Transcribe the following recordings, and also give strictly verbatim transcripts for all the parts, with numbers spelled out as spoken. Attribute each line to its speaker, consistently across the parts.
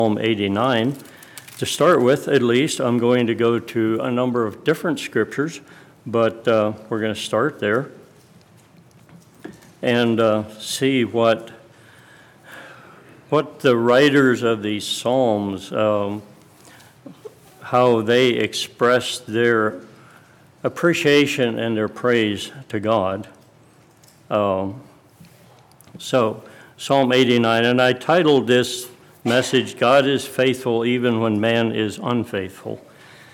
Speaker 1: Psalm eighty-nine. To start with, at least, I'm going to go to a number of different scriptures, but uh, we're going to start there and uh, see what what the writers of these Psalms, um, how they express their appreciation and their praise to God. Um, so, Psalm eighty-nine, and I titled this message, God is faithful even when man is unfaithful.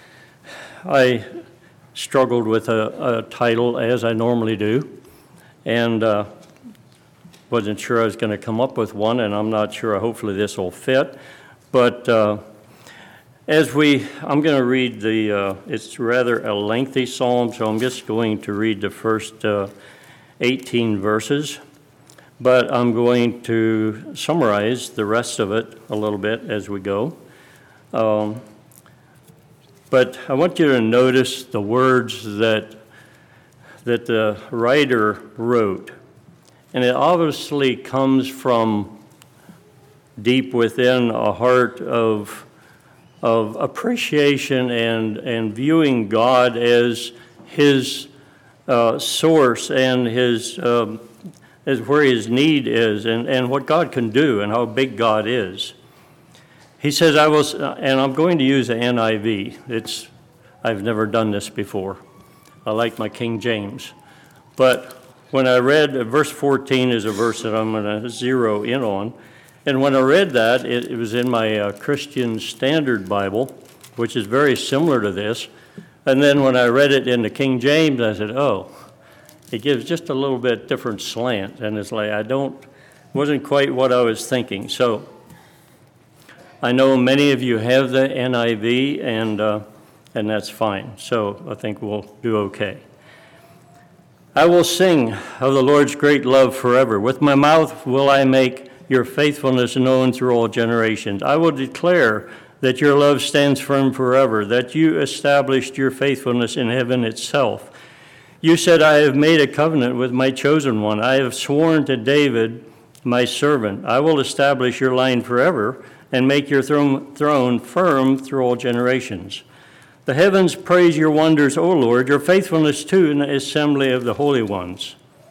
Speaker 1: I struggled with a, a title, as I normally do, and uh, wasn't sure I was going to come up with one, and I'm not sure, hopefully this will fit. But uh, as we, I'm going to read the, uh, it's rather a lengthy psalm, so I'm just going to read the first uh, eighteen verses. But I'm going to summarize the rest of it a little bit as we go. Um, but I want you to notice the words that that the writer wrote. And it obviously comes from deep within a heart of, of appreciation and, and viewing God as his uh, source and his um, is where his need is and, and what God can do and how big God is. He says, I will, and I'm going to use the N I V. It's, I've never done this before. I like my King James. But when I read, verse fourteen is a verse that I'm going to zero in on. And when I read that, it, it was in my uh, Christian Standard Bible, which is very similar to this. And then when I read it in the King James, I said, oh, it gives just a little bit different slant, and it's like I don't, wasn't quite what I was thinking. So I know many of you have the N I V, and uh, and that's fine. So I think we'll do okay. I will sing of the Lord's great love forever. With my mouth will I make your faithfulness known through all generations. I will declare that your love stands firm forever, that you established your faithfulness in heaven itself. You said, I have made a covenant with my chosen one. I have sworn to David, my servant. I will establish your line forever and make your throne, throne firm through all generations. The heavens praise your wonders, O Lord, your faithfulness too in the assembly of the holy ones.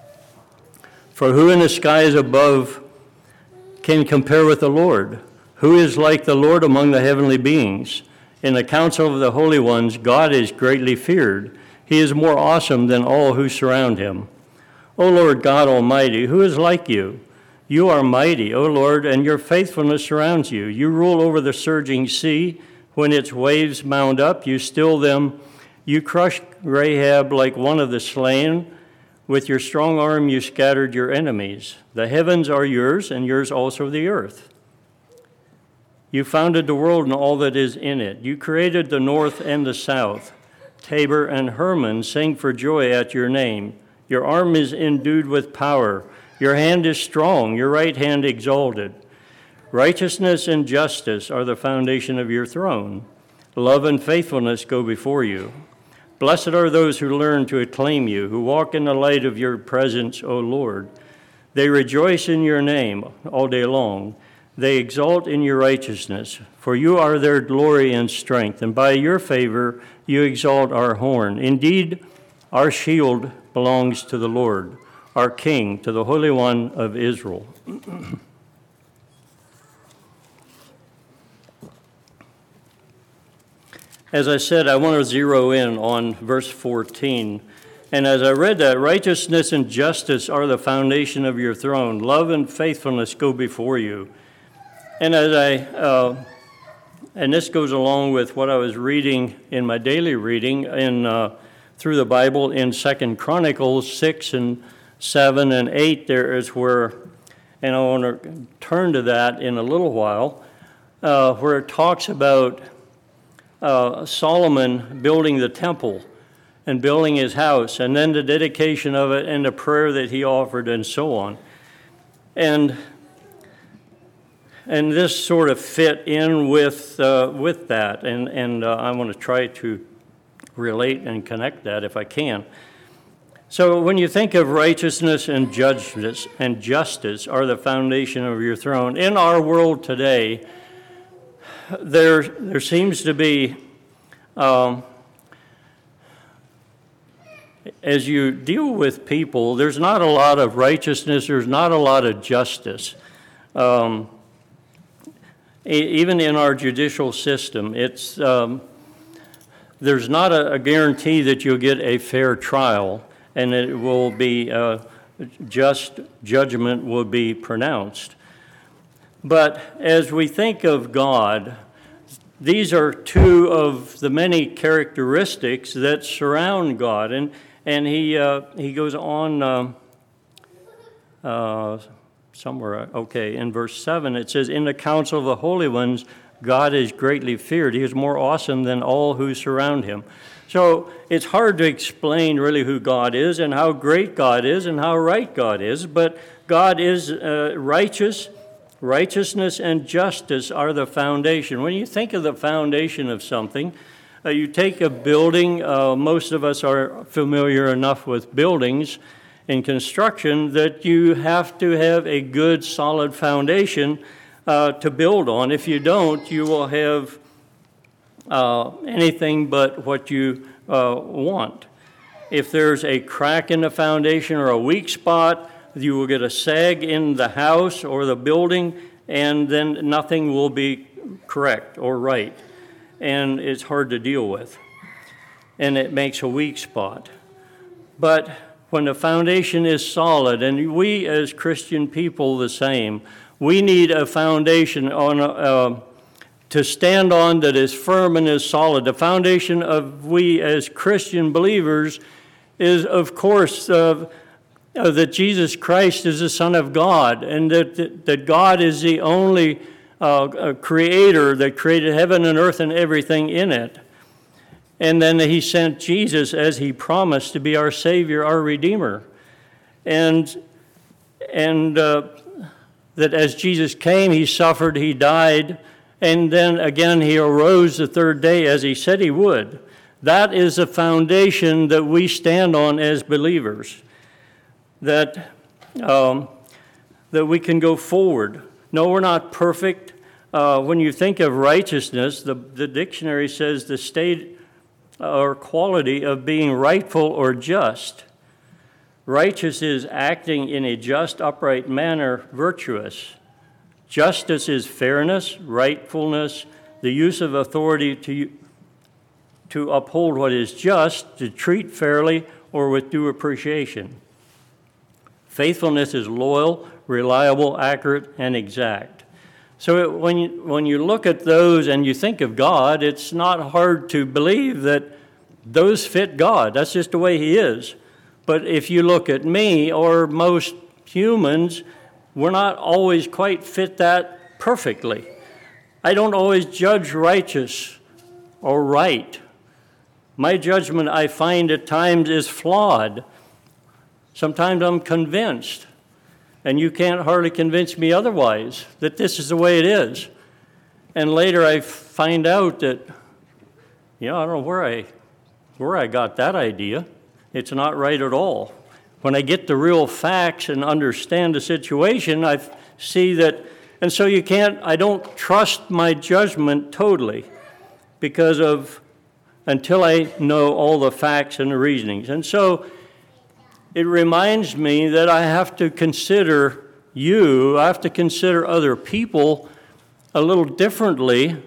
Speaker 1: For who in the skies above can compare with the Lord? Who is like the Lord among the heavenly beings? In the council of the holy ones, God is greatly feared. He is more awesome than all who surround him. O Lord God Almighty, who is like you? You are mighty, O Lord, and your faithfulness surrounds you. You rule over the surging sea. When its waves mount up, you still them. You crushed Rahab like one of the slain. With your strong arm you scattered your enemies. The heavens are yours, and yours also the earth. You founded the world and all that is in it. You created the north and the south. Tabor and Hermon sing for joy at your name. Your arm is endued with power. Your hand is strong, your right hand exalted. Righteousness and justice are the foundation of your throne. Love and faithfulness go before you. Blessed are those who learn to acclaim you, who walk in the light of your presence, O Lord. They rejoice in your name all day long. They exalt in your righteousness, for you are their glory and strength, and by your favor you exalt our horn. Indeed, our shield belongs to the Lord, our King, to the Holy One of Israel. As I said, I want to zero in on verse fourteen. And as I read that, righteousness and justice are the foundation of your throne. Love and faithfulness go before you. And as I, uh, and this goes along with what I was reading in my daily reading in uh, through the Bible in Second Chronicles six and seven and eight. There is where, and I want to turn to that in a little while, uh, where it talks about uh, Solomon building the temple and building his house, and then the dedication of it and the prayer that he offered and so on. And And this sort of fit in with uh, with that, and and uh, I want to try to relate and connect that if I can. So when you think of righteousness and justice and justice are the foundation of your throne, in our world today, there, there seems to be, um, as you deal with people, there's not a lot of righteousness, there's not a lot of justice. Um, e- even in our judicial system, it's um, there's not a, a guarantee that you'll get a fair trial and it will be uh, just judgment will be pronounced. But as we think of God, these are two of the many characteristics that surround God. And and he uh, he goes on um, uh, somewhere, okay, in verse seven, it says, "In the council of the holy ones, God is greatly feared. He is more awesome than all who surround him." So it's hard to explain really who God is and how great God is and how right God is, but God is uh, righteous. Righteousness and justice are the foundation. When you think of the foundation of something, uh, you take a building, uh, most of us are familiar enough with buildings in construction that you have to have a good solid foundation uh, to build on. If you don't, you will have uh, anything but what you uh, want. If there's a crack in the foundation or a weak spot, you will get a sag in the house or the building, and then nothing will be correct or right. And it's hard to deal with. And it makes a weak spot. But when the foundation is solid, and we as Christian people the same, we need a foundation on uh, to stand on that is firm and is solid. The foundation of we as Christian believers is, of course, uh, Uh, that Jesus Christ is the Son of God, and that, that, that God is the only uh, creator that created heaven and earth and everything in it. And then he sent Jesus, as he promised, to be our Savior, our Redeemer. And, and uh, that as Jesus came, he suffered, he died, and then again he arose the third day as he said he would. That is the foundation that we stand on as believers. That um, that we can go forward. No, we're not perfect. Uh, when you think of righteousness, the, the dictionary says the state or quality of being rightful or just. Righteous is acting in a just, upright manner, virtuous. Justice is fairness, rightfulness, the use of authority to, to uphold what is just, to treat fairly or with due appreciation. Faithfulness is loyal, reliable, accurate, and exact. So it, when you, when you look at those and you think of God, it's not hard to believe that those fit God. That's just the way he is. But if you look at me or most humans, we're not always quite fit that perfectly. I don't always judge righteous or right. My judgment, I find at times, is flawed. Sometimes I'm convinced, and you can't hardly convince me otherwise, that this is the way it is. And later I find out that, you know, I don't know where I, where I got that idea. It's not right at all. When I get the real facts and understand the situation, I see that, and so you can't, I don't trust my judgment totally because of, until I know all the facts and the reasonings. And so it reminds me that I have to consider you, I have to consider other people a little differently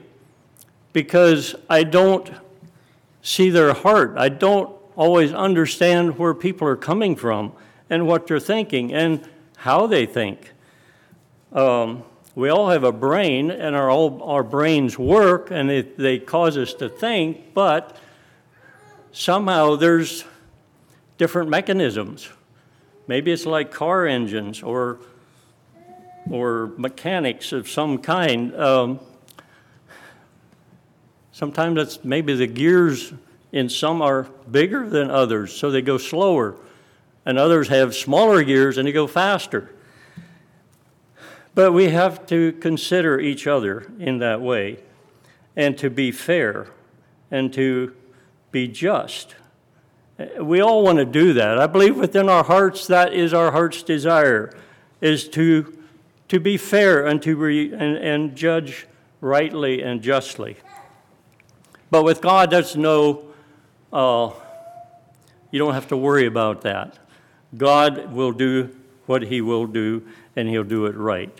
Speaker 1: because I don't see their heart. I don't always understand where people are coming from and what they're thinking and how they think. Um, we all have a brain, and our, all, our brains work, and it, they cause us to think, but somehow there's different mechanisms. Maybe it's like car engines or or mechanics of some kind. Um, sometimes it's maybe the gears in some are bigger than others, so they go slower, and others have smaller gears and they go faster. But we have to consider each other in that way, and to be fair, and to be just. We all want to do that. I believe within our hearts that is our heart's desire, is to to be fair and to re, and, and judge rightly and justly. But with God, there's no, uh, you don't have to worry about that. God will do what he will do, and he'll do it right.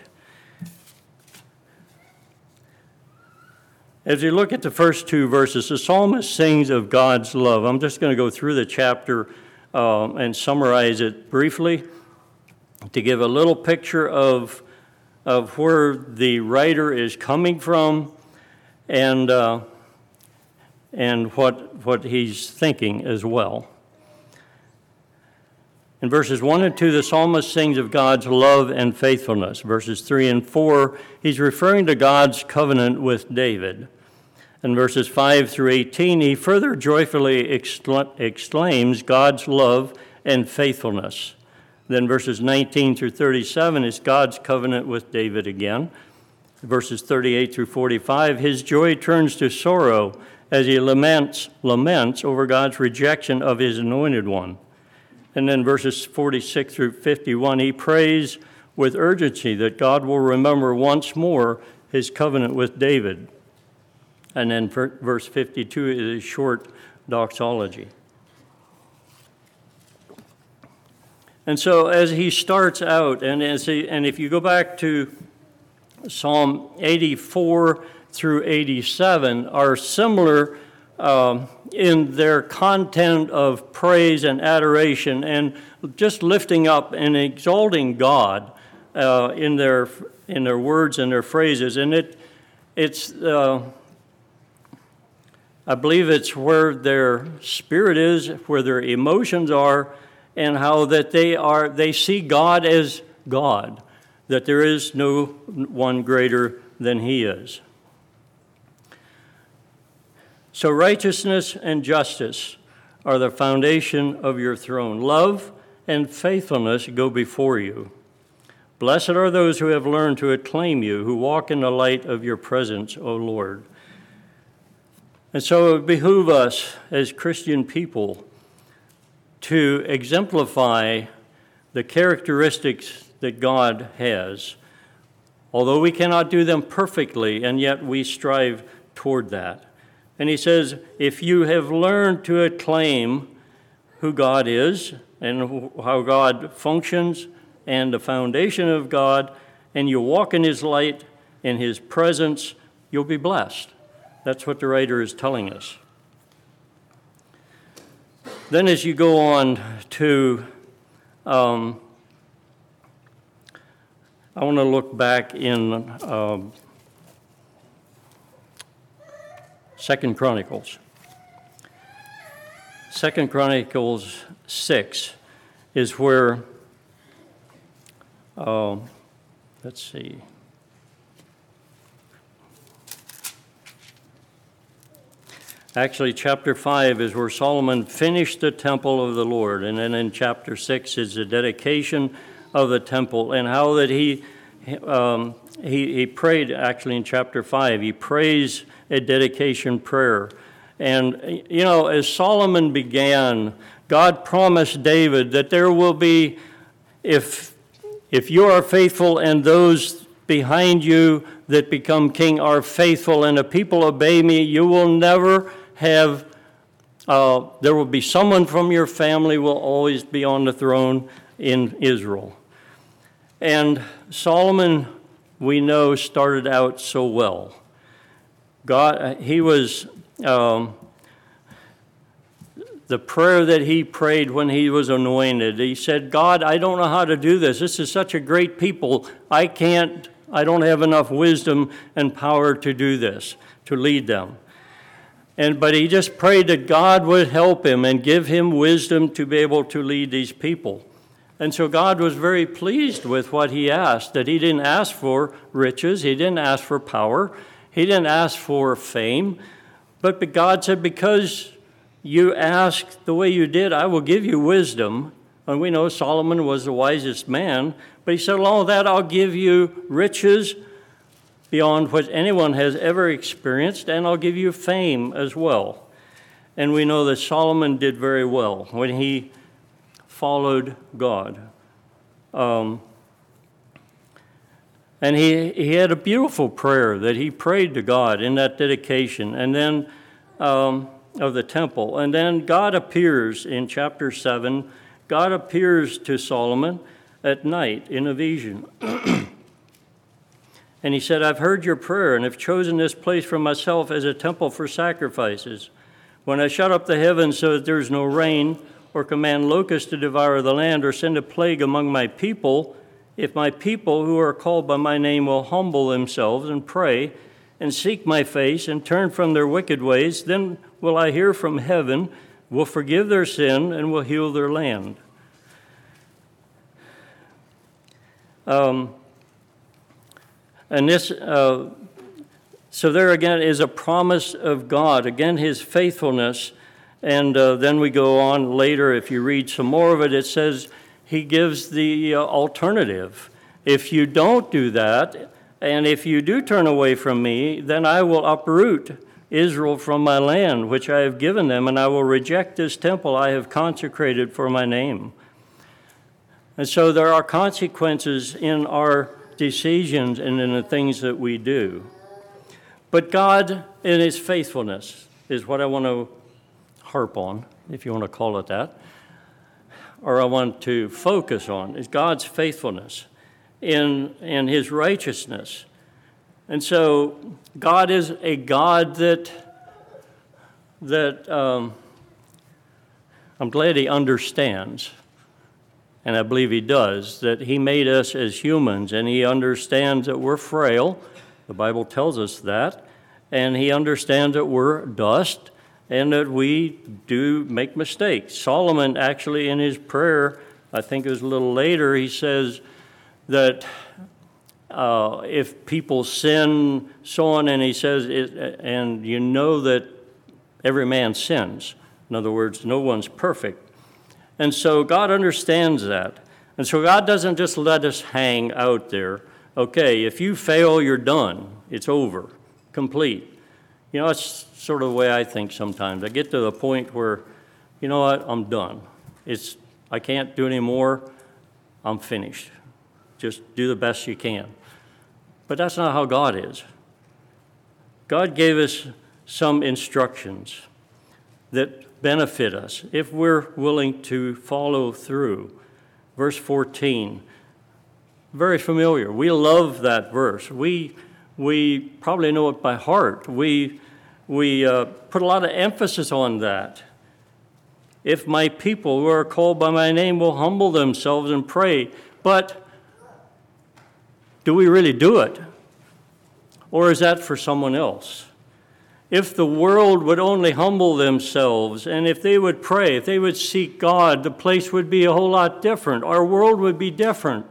Speaker 1: As you look at the first two verses, the psalmist sings of God's love. I'm just going to go through the chapter um, and summarize it briefly to give a little picture of, of where the writer is coming from and, uh, and what, what he's thinking as well. In verses one and two, the psalmist sings of God's love and faithfulness. Verses three and four, he's referring to God's covenant with David. In verses five through eighteen, he further joyfully excla- exclaims God's love and faithfulness. Then verses nineteen through thirty-seven is God's covenant with David again. Verses thirty-eight through forty-five, his joy turns to sorrow as he laments, laments over God's rejection of his anointed one. And then verses forty-six through fifty-one, he prays with urgency that God will remember once more his covenant with David. And then verse fifty-two is a short doxology. And so as he starts out, and as he, and if you go back to Psalm eighty-four through eighty-seven, are similar um, in their content of praise and adoration and just lifting up and exalting God uh, in their in their words and their phrases. And it it's uh, I believe it's where their spirit is, where their emotions are, and how that they are they see God as God, that there is no one greater than he is. So righteousness and justice are the foundation of your throne. Love and faithfulness go before you. Blessed are those who have learned to acclaim you, who walk in the light of your presence, O Lord. And so it would behoove us as Christian people to exemplify the characteristics that God has, although we cannot do them perfectly, and yet we strive toward that. And he says, if you have learned to acclaim who God is and how God functions and the foundation of God, and you walk in his light, in his presence, you'll be blessed. That's what the writer is telling us. Then as you go on to, um, I want to look back in um, Second Chronicles. Second Chronicles six is where, uh, let's see. Actually, chapter five is where Solomon finished the temple of the Lord. And then in chapter six is the dedication of the temple and how that he, um, he, he prayed, actually in chapter five, he prays a dedication prayer. And, you know, as Solomon began, God promised David that there will be, if, if you are faithful and those behind you that become king are faithful and the people obey me, you will never have, uh, there will be someone from your family will always be on the throne in Israel. And Solomon, we know, started out so well. God, he was, um, the prayer that he prayed when he was anointed, he said, God, I don't know how to do this. This is such a great people. I can't, I don't have enough wisdom and power to do this, to lead them. And but he just prayed that God would help him and give him wisdom to be able to lead these people. And so God was very pleased with what he asked, that he didn't ask for riches, he didn't ask for power, he didn't ask for fame, but God said, because you asked the way you did, I will give you wisdom. And we know Solomon was the wisest man, but he said, along with that, I'll give you riches beyond what anyone has ever experienced, and I'll give you fame as well. And we know that Solomon did very well when he followed God. Um, And he, he had a beautiful prayer that he prayed to God in that dedication, and then um, of the temple. And then God appears in chapter seven. God appears to Solomon at night in a vision. And he said, I've heard your prayer and have chosen this place for myself as a temple for sacrifices. When I shut up the heavens so that there is no rain, or command locusts to devour the land, or send a plague among my people, if my people who are called by my name will humble themselves and pray and seek my face and turn from their wicked ways, then will I hear from heaven, will forgive their sin, and will heal their land. Um, and this, uh, so there again is a promise of God, again his faithfulness. And uh, then we go on later, if you read some more of it, it says he gives the uh, alternative. If you don't do that, and if you do turn away from me, then I will uproot Israel from my land, which I have given them, and I will reject this temple I have consecrated for my name. And so there are consequences in our decisions and in the things that we do. But God, in his faithfulness, is what I want to harp on, if you want to call it that, or I want to focus on, is God's faithfulness in, in his righteousness. And so God is a God that, that um, I'm glad he understands, and I believe he does, that he made us as humans, and he understands that we're frail. The Bible tells us that. And he understands that we're dust, and that we do make mistakes. Solomon actually in his prayer, I think it was a little later, he says that uh, if people sin, so on, and he says, it, and you know that every man sins. In other words, no one's perfect. And so God understands that. And so God doesn't just let us hang out there. Okay, if you fail, you're done. It's over, complete. You know, it's sort of the way I think sometimes. I get to the point where, you know what, I'm done. It's I can't do any more. I'm finished. Just do the best you can. But that's not how God is. God gave us some instructions that benefit us if we're willing to follow through. Verse fourteen, very familiar. We love that verse. We we probably know it by heart. We we uh, put a lot of emphasis on that. If my people who are called by my name will humble themselves and pray. But do we really do it? Or is that for someone else? If the world would only humble themselves, and if they would pray, if they would seek God, the place would be a whole lot different. Our world would be different.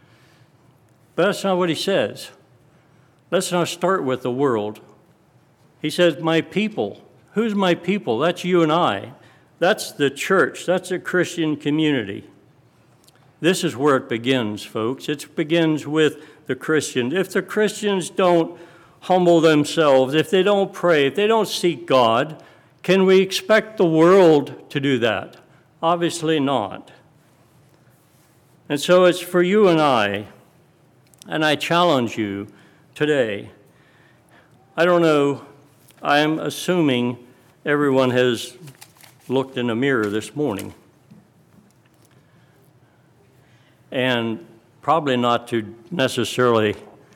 Speaker 1: But that's not what he says. Let's not start with the world. He says, my people. Who's my people? That's you and I. That's the church. That's a Christian community. This is where it begins, folks. It begins with the Christians. If the Christians don't humble themselves, if they don't pray, if they don't seek God, can we expect the world to do that? Obviously not. And so it's for you and I, and I challenge you today. I don't know, I'm assuming everyone has looked in a mirror this morning. And probably not to necessarily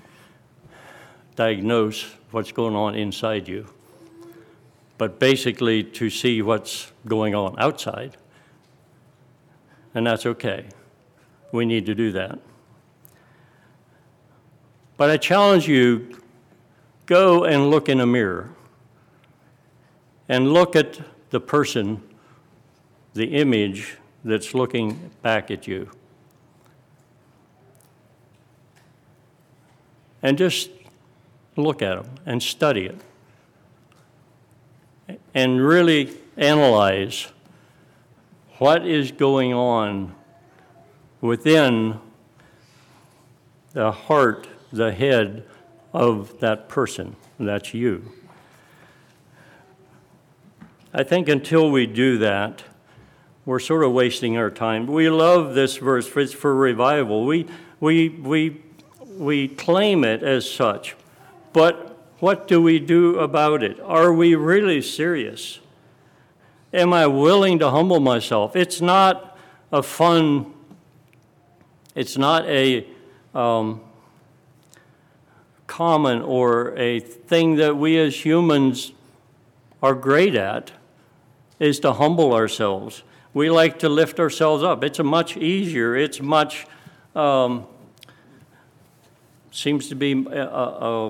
Speaker 1: diagnose what's going on inside you, but basically to see what's going on outside. And that's okay. We need to do that. But I challenge you, go and look in a mirror and look at the person, the image that's looking back at you. And just look at them and study it. And really analyze what is going on within the heart, the head of that person. That's you. I think until we do that, we're sort of wasting our time. We love this verse. It's for revival. We, we, we, we claim it as such, but what do we do about it? Are we really serious? Am I willing to humble myself? It's not a fun, it's not a um, common or a thing that we as humans are great at, is to humble ourselves. We like to lift ourselves up. It's a much easier, it's much, um, seems to be, a, a, a,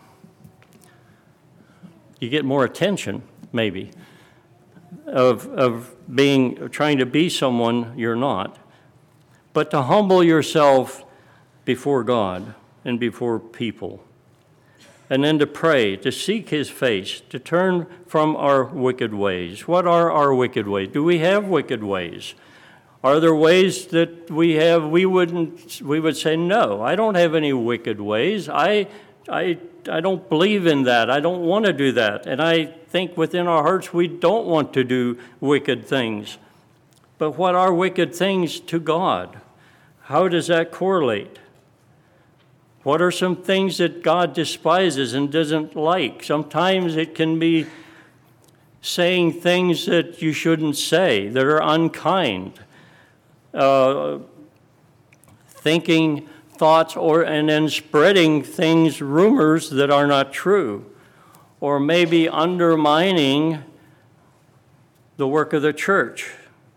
Speaker 1: you get more attention, maybe, of, of being, trying to be someone you're not. But to humble yourself before God and before people. And then to pray, to seek his face, to turn from our wicked ways. What are our wicked ways? Do we have wicked ways? Are there ways that we have, we wouldn't, we would say, no, I don't have any wicked ways. I, I, I don't believe in that. I don't want to do that. And I think within our hearts we don't want to do wicked things. But what are wicked things to God? How does that correlate? What are some things that God despises and doesn't like? Sometimes it can be saying things that you shouldn't say, that are unkind, uh, thinking thoughts, or and then spreading things, rumors that are not true, or maybe undermining the work of the church,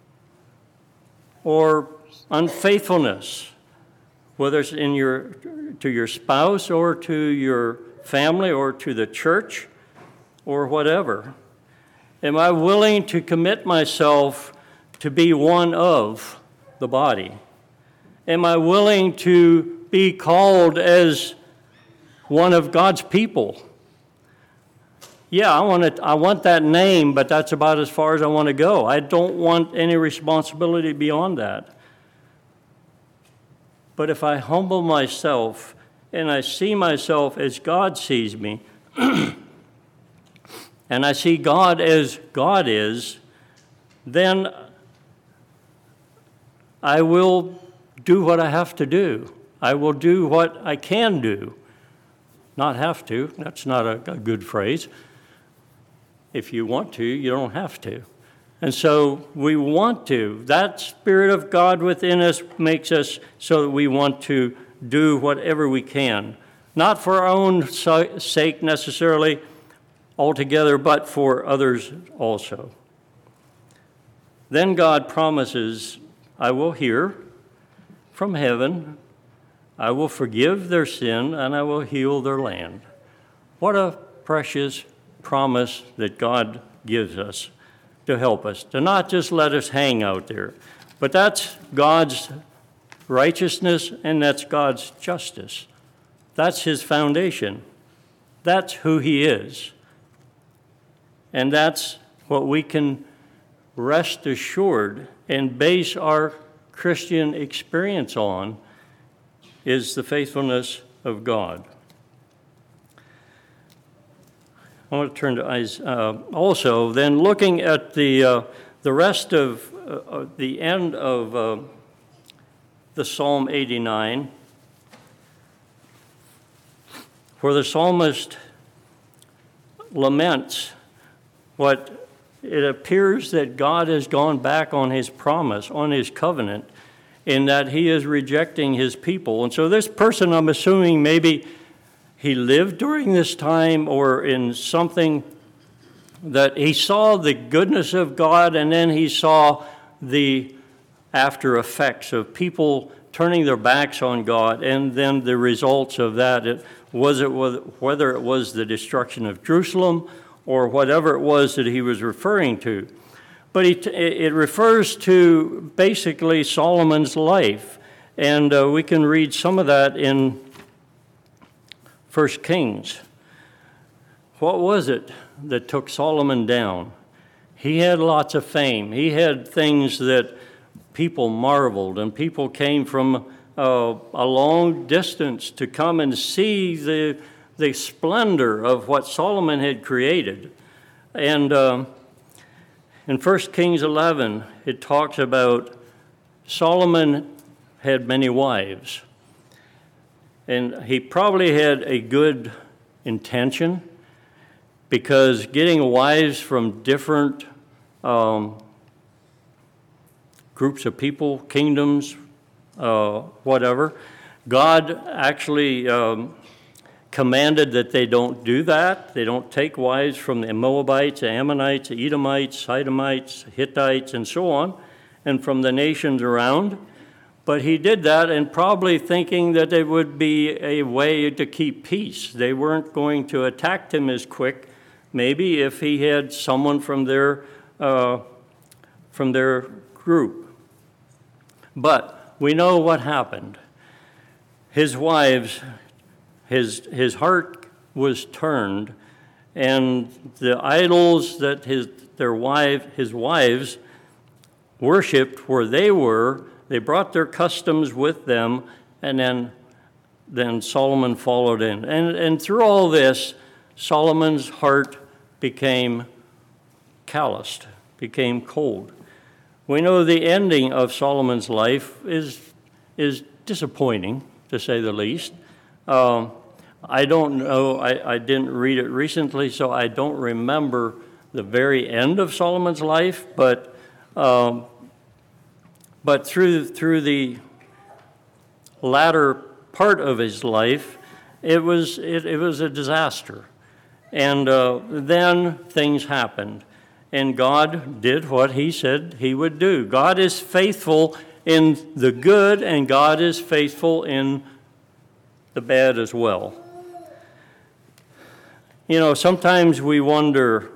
Speaker 1: or unfaithfulness, whether it's in your to your spouse or to your family or to the church or whatever. Am I willing to commit myself to be one of the body? Am I willing to be called as one of God's people? Yeah, I want it, I want that name, but that's about as far as I want to go. I don't want any responsibility beyond that. But if I humble myself and I see myself as God sees me, and I see God as God is, then I will do what I have to do. I will do what I can do. Not have to. That's not a, a good phrase. If you want to, you don't have to. And so we want to. That Spirit of God within us makes us so that we want to do whatever we can. Not for our own sake necessarily altogether, but for others also. Then God promises, I will hear from heaven, I will forgive their sin, and I will heal their land. What a precious promise that God gives us to help us, to not just let us hang out there. But that's God's righteousness and that's God's justice. That's his foundation. That's who he is. And that's what we can rest assured and base our Christian experience on, is the faithfulness of God. I want to turn to Isaiah. Uh, also, then looking at the uh, the rest of uh, the end of uh, the Psalm eighty-nine, where the psalmist laments what it appears that God has gone back on his promise, on his covenant, in that he is rejecting his people. And so this person, I'm assuming maybe he lived during this time or in something that he saw the goodness of God, and then he saw the after effects of people turning their backs on God, and then the results of that. It, was it whether it was the destruction of Jerusalem or whatever it was that he was referring to. But he, it refers to basically Solomon's life, and uh, we can read some of that in First Kings. What was it that took Solomon down? He had lots of fame. He had things that people marveled, and people came from uh, a long distance to come and see the, the splendor of what Solomon had created. And uh, in First Kings eleven, it talks about Solomon had many wives. And he probably had a good intention, because getting wives from different um, groups of people, kingdoms, uh, whatever, God actually um, commanded that they don't do that. They don't take wives from the Moabites, the Ammonites, the Edomites, Sidonites, Hittites, and so on, and from the nations around. But he did that, and probably thinking that it would be a way to keep peace. They weren't going to attack him as quick, maybe, if he had someone from their uh, from their group. But we know what happened. His wives, his his heart was turned, and the idols that his their wife his wives worshipped where they were, they brought their customs with them, and then then Solomon followed in. And and through all this, Solomon's heart became calloused, became cold. We know the ending of Solomon's life is is disappointing, to say the least. Um, I don't know, I, I didn't read it recently, so I don't remember the very end of Solomon's life, but um, but through through the latter part of his life, it was it, it was a disaster. And uh, then things happened, and God did what he said he would do. God is faithful in the good, and God is faithful in the bad as well. You know, sometimes we wonder,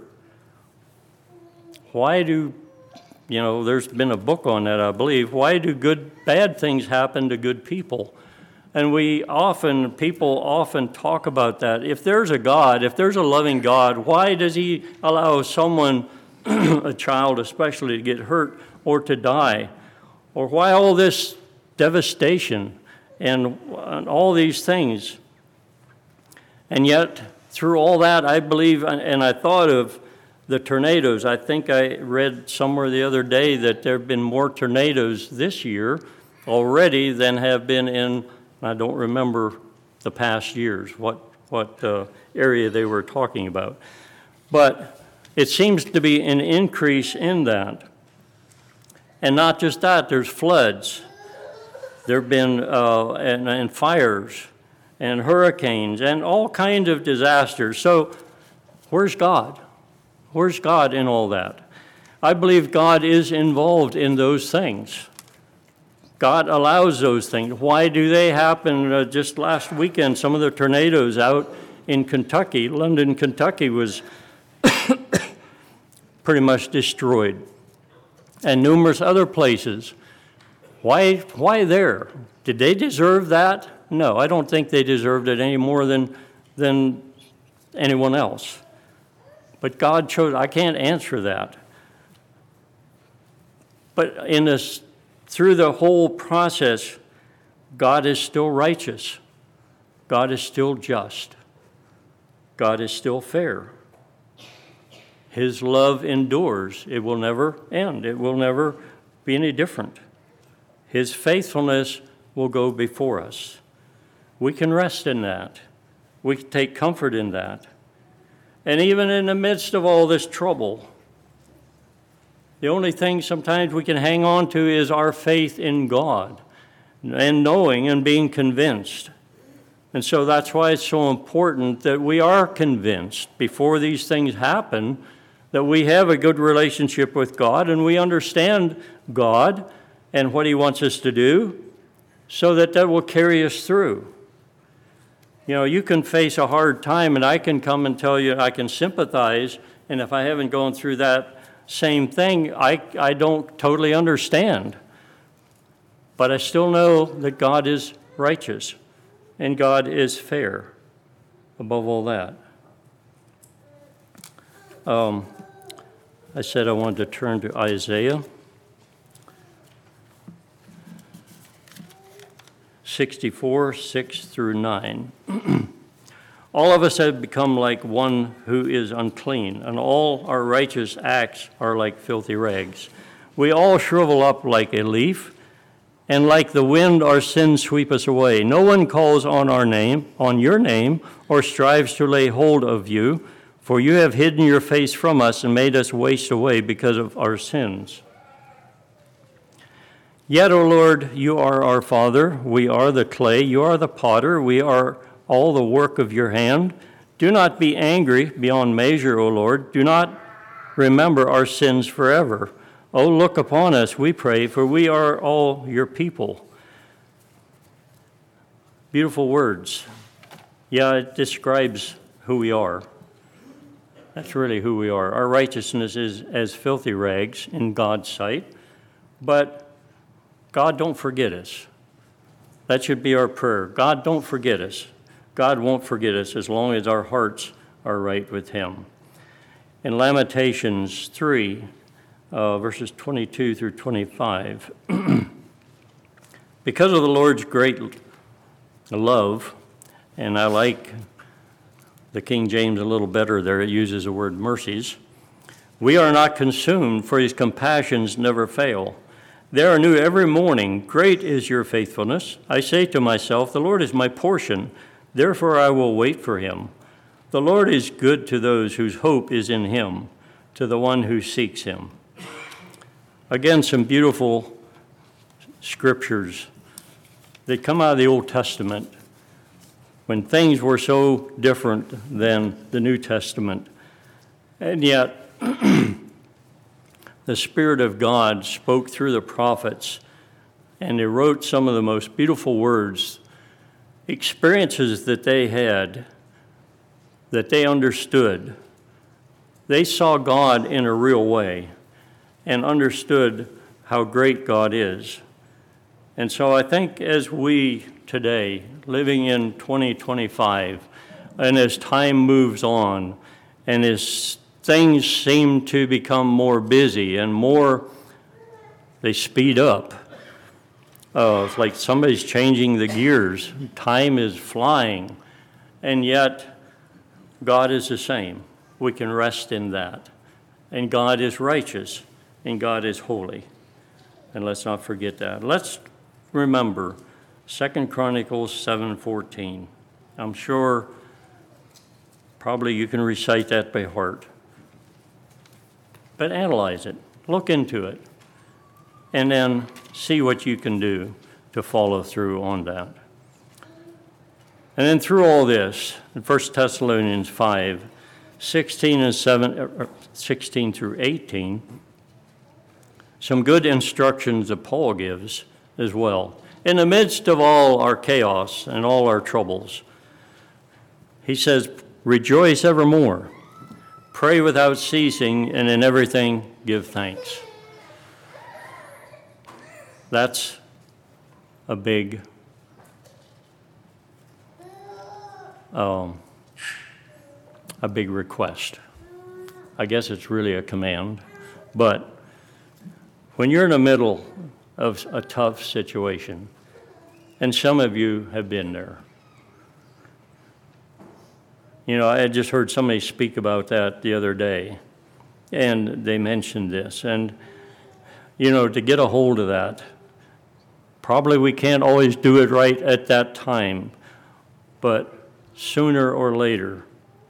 Speaker 1: why do, you know, there's been a book on that, I believe, why do good, bad things happen to good people? And we often, people often talk about that. If there's a God, if there's a loving God, why does he allow someone, a child especially, to get hurt or to die? Or why all this devastation and, and all these things? And yet, through all that, I believe, and I thought of the tornadoes. I think I read somewhere the other day that there have been more tornadoes this year already than have been in, I don't remember the past years, what, what uh, area they were talking about. But it seems to be an increase in that. And not just that, there's floods. There have been uh, and, and fires and hurricanes and all kinds of disasters. So where's God? Where's God in all that? I believe God is involved in those things. God allows those things. Why do they happen? Uh, just last weekend, some of the tornadoes out in Kentucky, London, Kentucky, was pretty much destroyed. And numerous other places. Why, why there? Did they deserve that? No, I don't think they deserved it any more than, than anyone else. But God chose, I can't answer that. But in this, through the whole process, God is still righteous. God is still just. God is still fair. His love endures. It will never end. It will never be any different. His faithfulness will go before us. We can rest in that. We can take comfort in that. And even in the midst of all this trouble, the only thing sometimes we can hang on to is our faith in God and knowing and being convinced. And so that's why it's so important that we are convinced before these things happen that we have a good relationship with God and we understand God and what he wants us to do so that that will carry us through. You know, you can face a hard time and I can come and tell you I can sympathize, and if I haven't gone through that same thing, I, I don't totally understand. But I still know that God is righteous and God is fair above all that. Um, I said I wanted to turn to Isaiah sixty-four, six through nine. All of us have become like one who is unclean, and all our righteous acts are like filthy rags. We all shrivel up like a leaf, and like the wind our sins sweep us away. No one calls on our name, on your name, or strives to lay hold of you, for you have hidden your face from us and made us waste away because of our sins. Yet, O Lord, you are our Father, we are the clay, you are the potter, we are all the work of your hand. Do not be angry beyond measure, O Lord. Do not remember our sins forever. O look upon us, we pray, for we are all your people. Beautiful words. Yeah, it describes who we are. That's really who we are. Our righteousness is as filthy rags in God's sight, but God, don't forget us. That should be our prayer. God, don't forget us. God won't forget us as long as our hearts are right with him. In Lamentations three, uh, verses twenty-two through twenty-five, because of the Lord's great love, and I like the King James a little better there, it uses the word mercies, we are not consumed, for his compassions never fail. They are new every morning. Great is your faithfulness. I say to myself, the Lord is my portion, therefore I will wait for him. The Lord is good to those whose hope is in him, to the one who seeks him. Again, some beautiful scriptures that come out of the Old Testament when things were so different than the New Testament. And yet, the Spirit of God spoke through the prophets, and they wrote some of the most beautiful words, experiences that they had, that they understood. They saw God in a real way and understood how great God is. And so I think as we today, living in twenty twenty-five, and as time moves on, and as things seem to become more busy and more, they speed up. Uh, it's like somebody's changing the gears. Time is flying, and yet God is the same. We can rest in that. And God is righteous, and God is holy. And let's not forget that. Let's remember Second Chronicles seven fourteen. I'm sure probably you can recite that by heart. But analyze it, look into it, and then see what you can do to follow through on that. And then through all this, in First Thessalonians five, sixteen and seven, sixteen through eighteen, some good instructions that Paul gives as well. In the midst of all our chaos and all our troubles, he says, rejoice evermore. Pray without ceasing, and in everything give thanks. That's a big um, a big request. I guess it's really a command. But when you're in the middle of a tough situation, and some of you have been there, you know, I had just heard somebody speak about that the other day, and they mentioned this. And, you know, to get a hold of that, probably we can't always do it right at that time, but sooner or later,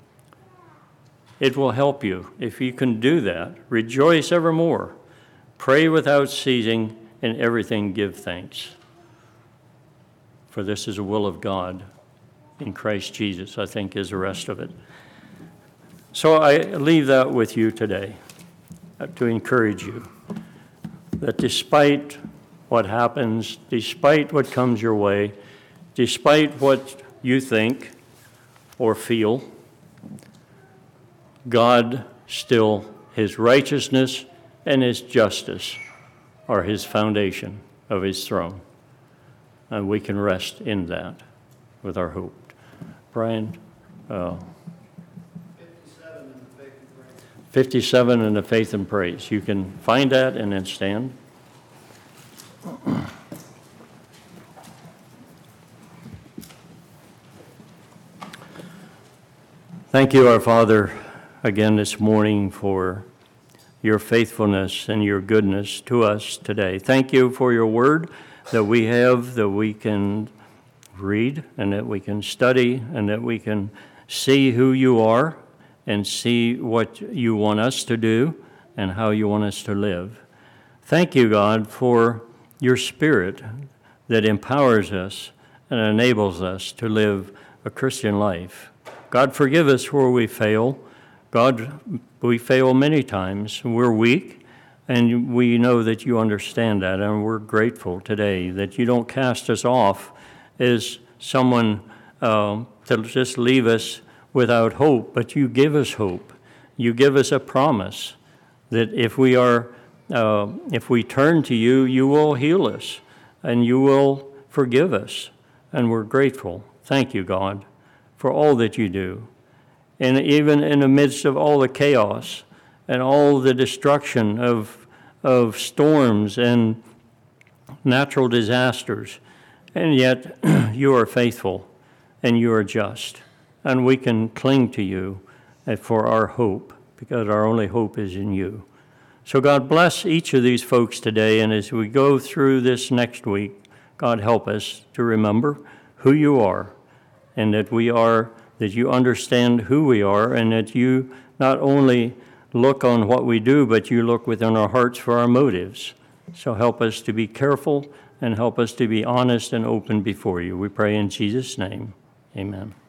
Speaker 1: it will help you if you can do that. Rejoice evermore. Pray without ceasing, and everything give thanks. For this is the will of God in Christ Jesus, I think, is the rest of it. So I leave that with you today to encourage you that despite what happens, despite what comes your way, despite what you think or feel, God still, his righteousness and his justice are his foundation of his throne. And we can rest in that with our hope. Brian? Uh, fifty-seven in the faith and praise. fifty-seven in the faith and praise. You can find that and then stand. Thank you, our Father, again this morning for your faithfulness and your goodness to us today. Thank you for your word that we have, that we can read and that we can study and that we can see who you are and see what you want us to do and how you want us to live. Thank you, God, for your Spirit that empowers us and enables us to live a Christian life. God, forgive us where we fail. God, we fail many times. We're weak, and we know that you understand that, and we're grateful today that you don't cast us off as someone uh, to just leave us without hope, but you give us hope. You give us a promise that if we are, uh, if we turn to you, you will heal us, and you will forgive us, and we're grateful. Thank you, God, for all that you do. And even in the midst of all the chaos and all the destruction of, of storms and natural disasters, and yet you are faithful and you are just. And we can cling to you for our hope, because our only hope is in you. So God, bless each of these folks today, and as we go through this next week, God, help us to remember who you are, and that we are, that you understand who we are, and that you not only look on what we do, but you look within our hearts for our motives. So help us to be careful and help us to be honest and open before you. We pray in Jesus' name. Amen.